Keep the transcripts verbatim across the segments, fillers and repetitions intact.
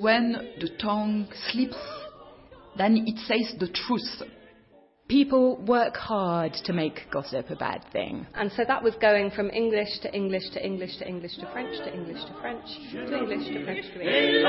When the tongue slips, then it says the truth. People work hard to make gossip a bad thing. And so that was going from English to English to English to English to French to English to French to English to French to English.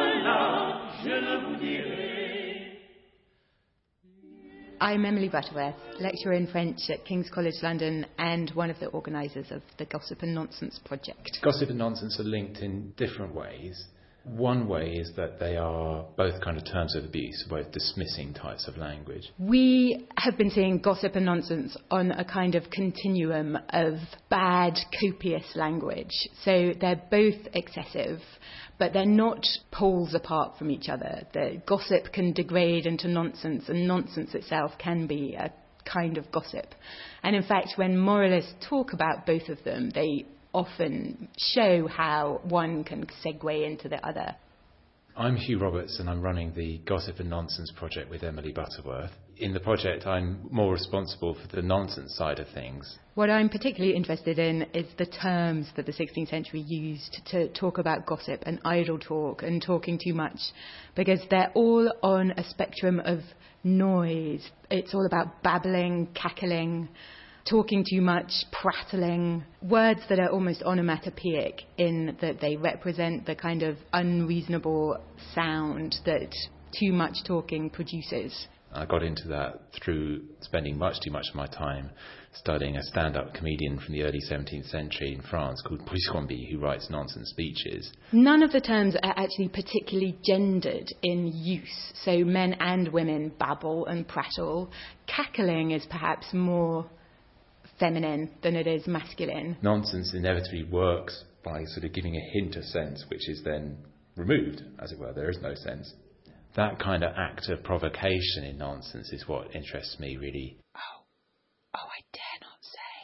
I'm Emily Butterworth, lecturer in French at King's College London and one of the organisers of the Gossip and Nonsense project. Gossip and nonsense are linked in different ways. One way is that they are both kind of terms of abuse, both dismissing types of language. We have been seeing gossip and nonsense on a kind of continuum of bad, copious language. So they're both excessive, but they're not poles apart from each other. The gossip can degrade into nonsense, and nonsense itself can be a kind of gossip. And in fact, when moralists talk about both of them, they often show how one can segue into the other. I'm Hugh Roberts and I'm running the Gossip and Nonsense project with Emily Butterworth. In the project, I'm more responsible for the nonsense side of things. What I'm particularly interested in is the terms that the sixteenth century used to talk about gossip and idle talk and talking too much, because they're all on a spectrum of noise. It's all about babbling, cackling, talking too much, prattling, words that are almost onomatopoeic in that they represent the kind of unreasonable sound that too much talking produces. I got into that through spending much too much of my time studying a stand-up comedian from the early seventeenth century in France called Bruscambille, who writes nonsense speeches. None of the terms are actually particularly gendered in use, so men and women babble and prattle. Cackling is perhaps more feminine than it is masculine. Nonsense inevitably works by sort of giving a hint of sense, which is then removed, as it were. There is no sense. That kind of act of provocation in nonsense is what interests me, really. Oh, oh, I dare not say.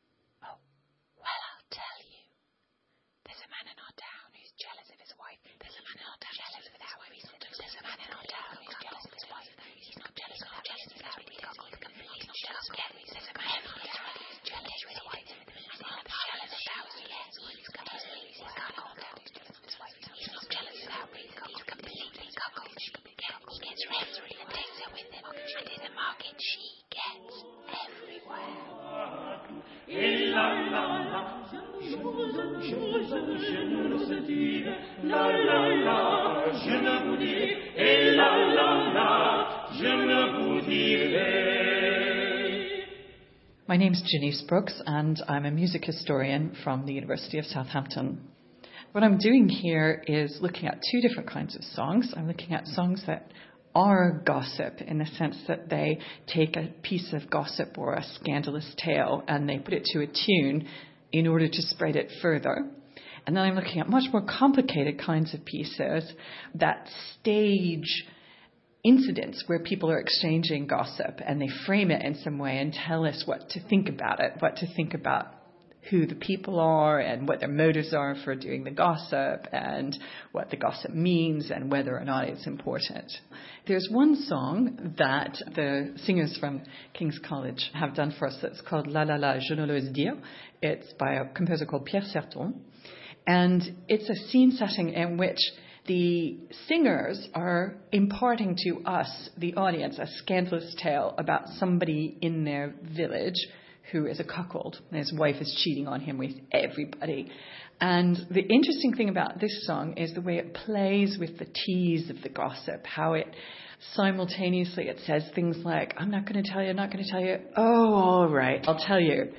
Oh, well, I'll tell you. There's a man in our town who's jealous of his wife. There's a man in our town jealous of his wife. There's a man in our town who's jealous of his wife. He's not jealous of his wife. He's not jealous of his wife. He's not jealous of his wife. There's a man in our town who's jealous of his wife. He's not jealous of his wife. He's completely cuckolded. He's not jealous of how he's completely cuckolded. He gets rent and takes her with him. And in the market she gets everywhere. My name's Janice Brooks and I'm a music historian from the University of Southampton. What I'm doing here is looking at two different kinds of songs. I'm looking at songs that are gossip in the sense that they take a piece of gossip or a scandalous tale and they put it to a tune in order to spread it further. And then I'm looking at much more complicated kinds of pieces that stage incidents where people are exchanging gossip and they frame it in some way and tell us what to think about it, what to think about who the people are and what their motives are for doing the gossip and what the gossip means and whether or not it's important. There's one song that the singers from King's College have done for us that's called La La La, Je ne l'ose dire. It's by a composer called Pierre Serton. And it's a scene setting in which the singers are imparting to us, the audience, a scandalous tale about somebody in their village who is a cuckold, and his wife is cheating on him with everybody. And the interesting thing about this song is the way it plays with the tease of the gossip, how it simultaneously it says things like, I'm not going to tell you, I'm not going to tell you. Oh, all right, I'll tell you.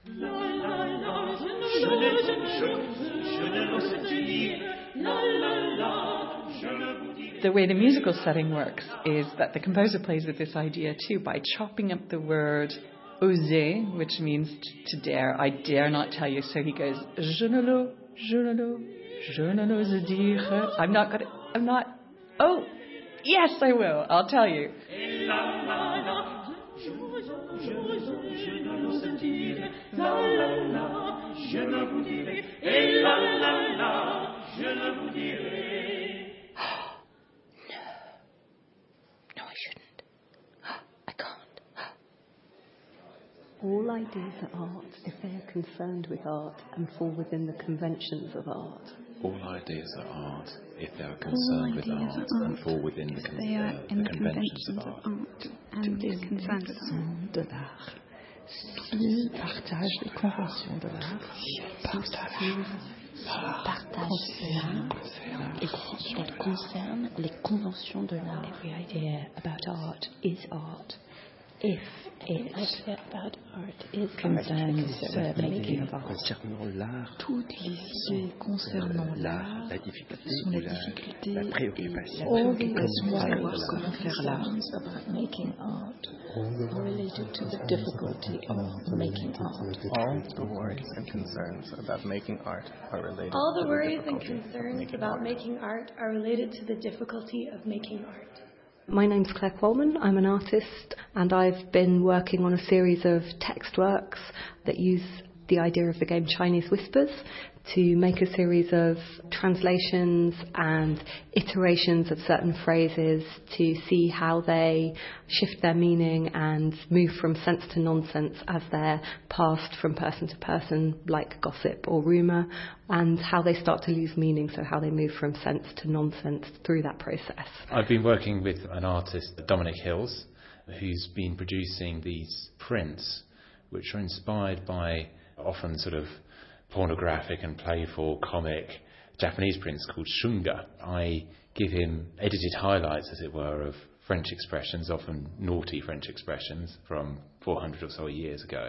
The way the musical setting works is that the composer plays with this idea too by chopping up the word oser, which means to dare. I dare not tell you. So he goes, je ne l'ose, je ne l'ose, je ne l'ose dire. I'm not gonna, I'm not, oh, yes I will, I'll tell you. All ideas are art if they are concerned with art and fall within the conventions of art. All ideas are art if they are concerned with art, art and fall within the, con- they are uh, in the the conventions of conventions art. of art and is concerned with art. de l'art. S'ils partagent les conventions de l'art, Partage cela et si elle concerne les conventions de l'art. Every idea about art is art. If it idea about art is concerns art, the making of art. Concernant l'art, Toutes les idées concernant l'art la difficulté sont la ou la, difficulté la et préoccupation. la préoccupation de All the savoir comment faire l'art. about making art are related to the difficulty of making art. All the worries and concerns about making art are related All the to worries the and difficulty concerns making about art. making art are related to the difficulty of making art. My name's Claire Coleman, I'm an artist, and I've been working on a series of text works that use the idea of the game Chinese Whispers to make a series of translations and iterations of certain phrases to see how they shift their meaning and move from sense to nonsense as they're passed from person to person, like gossip or rumour, and how they start to lose meaning, so how they move from sense to nonsense through that process. I've been working with an artist, Dominic Hills, who's been producing these prints which are inspired by often sort of pornographic and playful comic Japanese prints called shunga. I give him edited highlights, as it were, of French expressions, often naughty French expressions from four hundred or so years ago.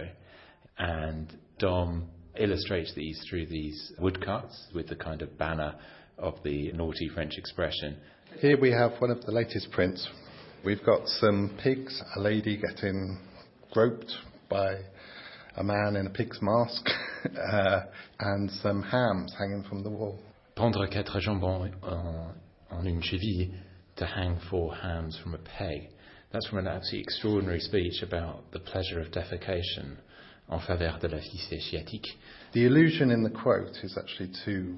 And Dom illustrates these through these woodcuts with the kind of banner of the naughty French expression. Here we have one of the latest prints. We've got some pigs, a lady getting groped by a man in a pig's mask, uh, and some hams hanging from the wall. Prendre quatre jambons en, en une cheville, to hang four hams from a peg. That's from an absolutely extraordinary speech about the pleasure of defecation en faveur de la fille sciatique. The allusion in the quote is actually to,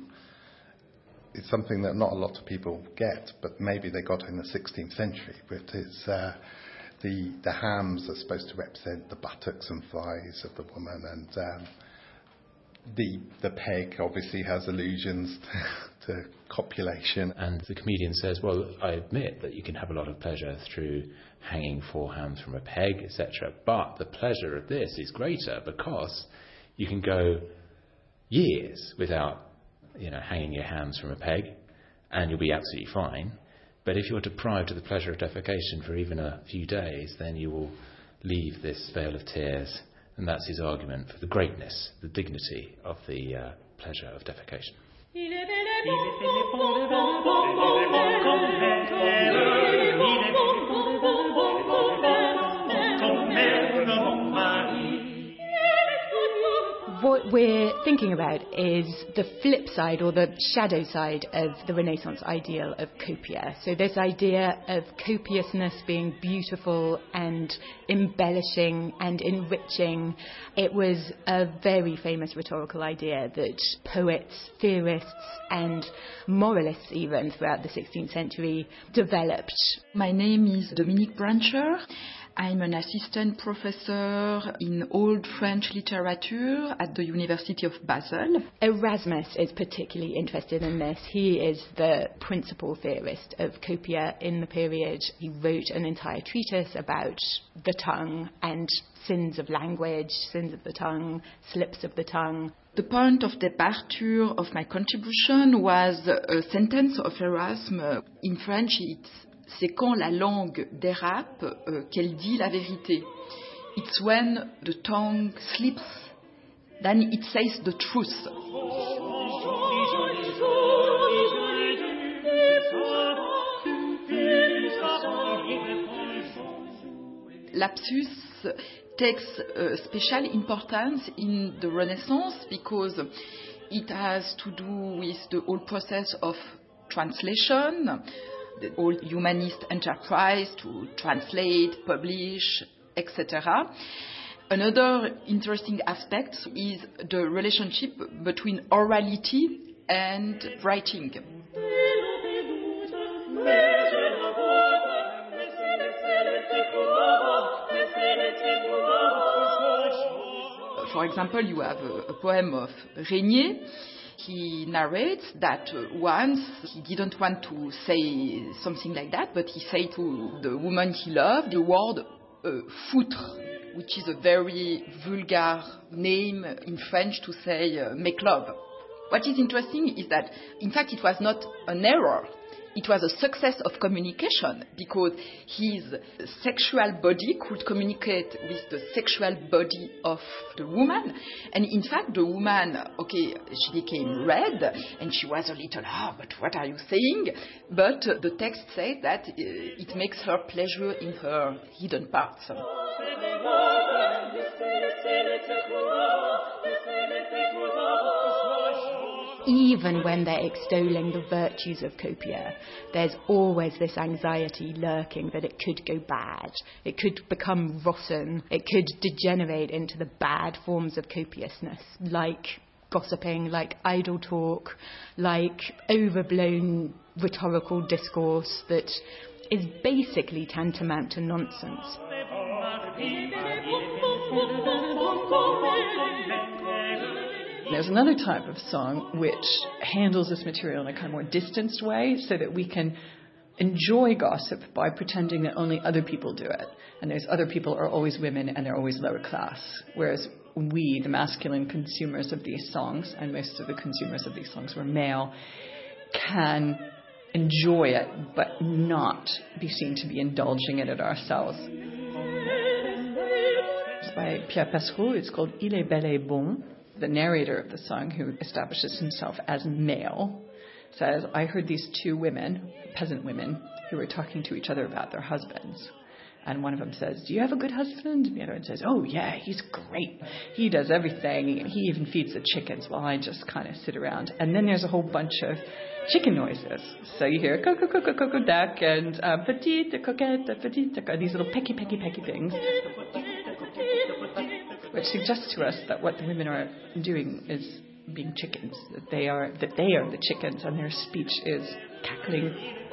it's something that not a lot of people get, but maybe they got in the sixteenth century, but it's uh, the, the hams are supposed to represent the buttocks and thighs of the woman, and um, the the peg obviously has allusions to, to copulation. And the comedian says, well, I admit that you can have a lot of pleasure through hanging four hams from a peg, et cetera, but the pleasure of this is greater because you can go years without, you know, hanging your hams from a peg, and you'll be absolutely fine. But if you're deprived of the pleasure of defecation for even a few days, then you will leave this vale of tears. And that's his argument for the greatness, the dignity of the uh, pleasure of defecation. What we're thinking about is the flip side or the shadow side of the Renaissance ideal of copia. So this idea of copiousness being beautiful and embellishing and enriching. It was a very famous rhetorical idea that poets, theorists and moralists even throughout the sixteenth century developed. My name is Dominique Brancher. I'm an assistant professor in Old French literature at the University of Basel. Erasmus is particularly interested in this. He is the principal theorist of copia in the period. He wrote an entire treatise about the tongue and sins of language, sins of the tongue, slips of the tongue. The point of departure of my contribution was a sentence of Erasmus. In French, it's c'est quand la langue dérape euh, qu'elle dit la vérité. It's when the tongue slips, then it says the truth. Lapsus takes uh, special importance in the Renaissance because it has to do with the whole process of translation, the whole humanist enterprise to translate, publish, et cetera. Another interesting aspect is the relationship between orality and writing. For example, you have a, a poem of Régnier he narrates that uh, once he didn't want to say something like that, but he said to the woman he loved the word uh, foutre, which is a very vulgar name in French to say uh, make love. What is interesting is that, in fact, it was not an error. It was a success of communication because his sexual body could communicate with the sexual body of the woman. And in fact, the woman, okay, she became red and she was a little, ah, oh, but what are you saying? But uh, the text says that uh, it makes her pleasure in her hidden parts. Even when they're extolling the virtues of copia, there's always this anxiety lurking that it could go bad. It could become rotten. It could degenerate into the bad forms of copiousness, like gossiping, like idle talk, like overblown rhetorical discourse that is basically tantamount to nonsense. There's another type of song which handles this material in a kind of more distanced way so that we can enjoy gossip by pretending that only other people do it. And those other people are always women and they're always lower class. Whereas we, the masculine consumers of these songs, and most of the consumers of these songs were male, can enjoy it but not be seen to be indulging in it ourselves. It's by Pierre Passereau. It's called Il est bel et bon. The narrator of the song, who establishes himself as male, says, I heard these two women, peasant women, who were talking to each other about their husbands. And one of them says, do you have a good husband? And the other one says, oh, yeah, he's great. He does everything. He even feeds the chickens while I just kind of sit around. And then there's a whole bunch of chicken noises. So you hear cuckoo, cuckoo, cuckoo, duck, and uh, petite coquette, petite coquette, these little pecky, pecky, pecky things, which suggests to us that what the women are doing is being chickens, that they are that they are the chickens, and their speech is cackling